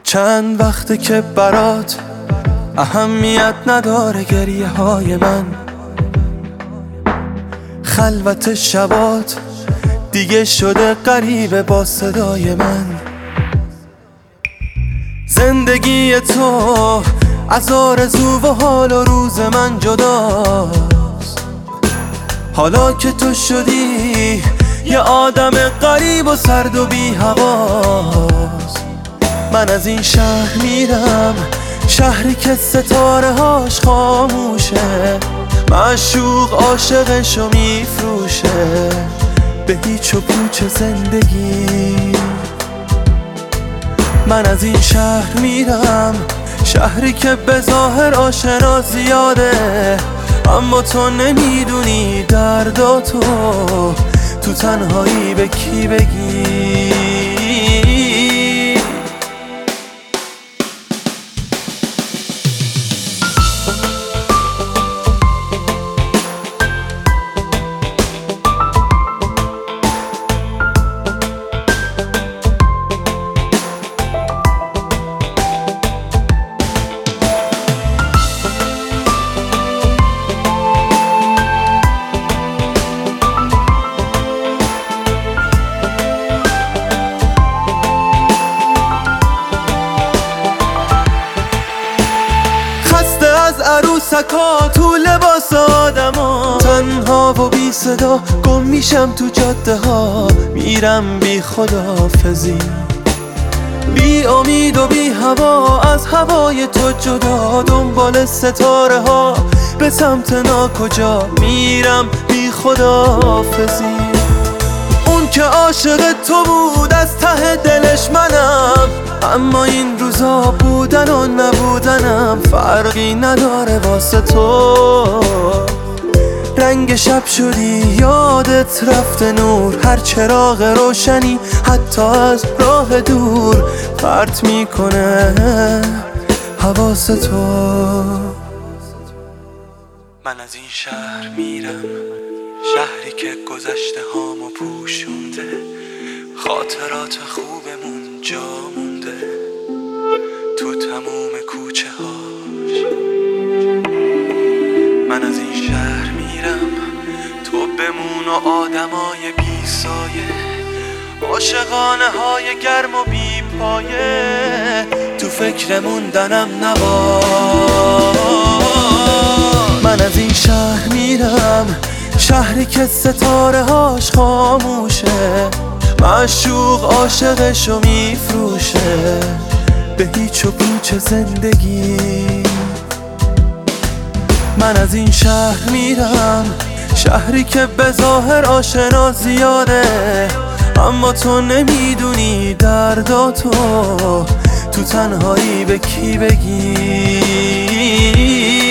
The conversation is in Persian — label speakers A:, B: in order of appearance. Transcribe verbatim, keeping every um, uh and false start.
A: چند وقته که برات اهمیت نداره گریه های من، خلوت شبات دیگه شده غریبه با صدای من. زندگی تو از آرزو و حال و روز من جداست، حالا که تو شدی یه آدم غریب و سرد و بی حواس. من از این شهر میرم، شهری که ستاره هاش خاموشه، معشوق عاشقشو میفروشه به هیچ و پوچ زندگی. من از این شهر میرم، شهری که به ظاهر آشنا زیاده، اما تو نمیدونی درداتو تو تنهایی به کی بگی. عروسکا تو لباس آدما، تنها و بی صدا گم میشم تو جاده ها، میرم بی خداحافظی، بی امید و بی هوا، از هوای تو جدا، دنبال ستاره ها به سمت ناکجا، میرم بی خداحافظی. اون که عاشق تو بود از ته دلش منم، اما این روزا بودن و نبودنم فرقی نداره واسه تو. رنگ شب شدی یادت رفته نور، هر چراغ روشنی حتی از راه دور پرت میکنه حواس تو. من از این شهر میرم، شهری که گذشته هامو پوشونده، خاطرات خوبمون جا مونده تو تموم کوچه هاش. من از این شهر میرم، تو بمون و آدمای بی سایه، عاشقانه های گرم و بی پایه، تو فکر موندنم نباش. من از این شهر میرم، شهری که ستاره هاش خاموشه، معشوق عاشقشو میفروشه به هیچ و پوچ زندگی. من از این شهر میرم، شهری که به ظاهر آشنا زیاده، اما تو نمیدونی درداتو تو تنهایی به کی بگی.